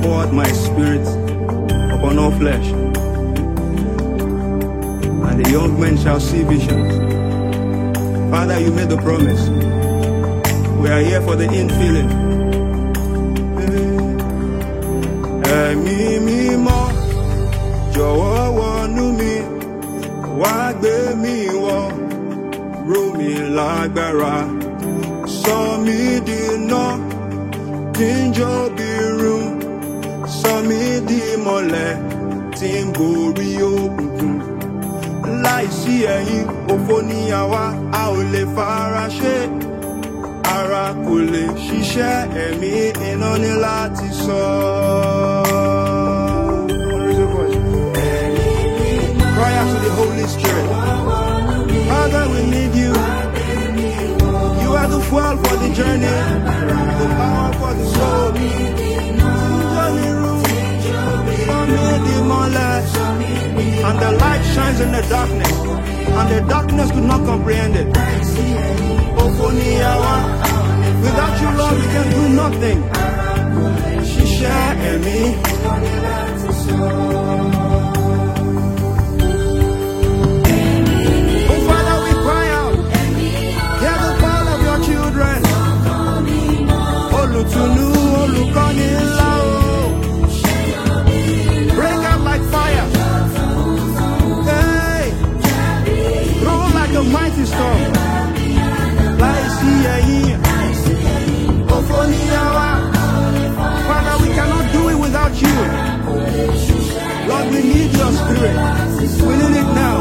poured my spirit upon all flesh, and the young men shall see visions. Father, you made the promise. We are here for the infilling. Ẹ̀mí mímọ́, jọ̀wọ́ wọnú mi, wá gbé mi wọ̀, ró mi lágbára, sọ mí d'iná, tí ń jó bírú, sọ mí di mọ́lẹ̀, tí ń borí òkùnkùn. Láìsí ẹ̀yin, òfo ni àwa, a ò lè fara ṣe. Ara kò lè ṣiṣẹ́, ẹ̀mí iná ní láti sọ. Cry out to the Holy Spirit. Father, we need you. You are the fuel for the journey, the power for the soul. And the light shines in the darkness, and the darkness could not comprehend it. Without you, Lord, we can do nothing. Share me. Oh, Father, we cry out. Hear the call of your children. Olutunu, Olukoni, Lao. Break out like fire. Hey, roll like a mighty storm. Father, we cannot do it without you. Lord, we need your spirit. We need it now.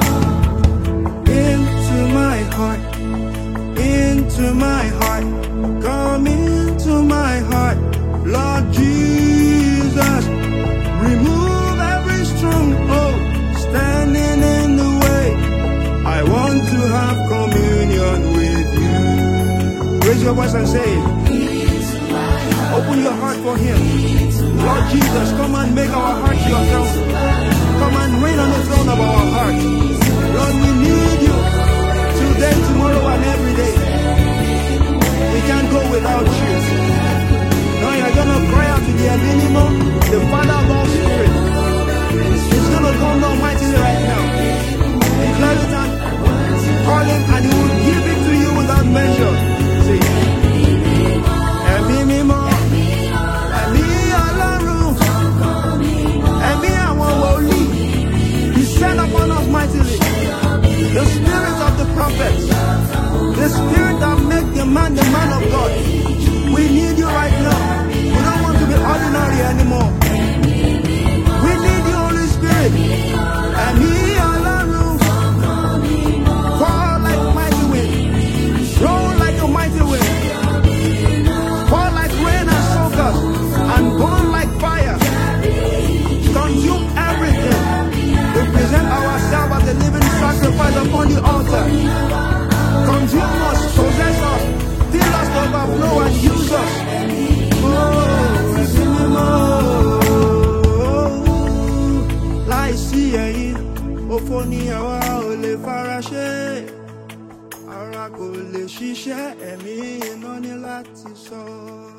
Into my heart, into my heart, come into my heart. Lord Jesus, remove every stronghold standing in the way. I want to have communion with you. Raise your voice and say it. Open your heart for him. Lord Jesus, come and make our hearts your throne. Come and reign on the throne of our hearts. Lord, we need you today, tomorrow, and every day. We can't go without you. Now you're going to cry out to the Elohim, the Father of all spirits. He's going to come down mightily right now. Declare it and call him, and he will give it to you without measure. Say, Ẹ̀mí mímọ́, Ẹ̀mí Ọlọ́run, Ẹ̀mí àwọn wòlíì, descend upon us mightily. The spirit of the prophets, the spirit that makes the man of God. We need you right now. We don't want to be ordinary anymore. We need you, Holy Spirit. Ẹ̀mí Ọlọ́run, fall like mighty wind, roll like a mighty wind. And burn like fire. Consume everything. We present ourselves as a living sacrifice upon the altar. Consume us, possess us, fill us to overflow and use us. Láìsí ẹ̀yin, òfo ni àwa ò lè fara ṣe. Ara kò lè ṣiṣẹ́, ẹ̀mí iná ní láti sọ.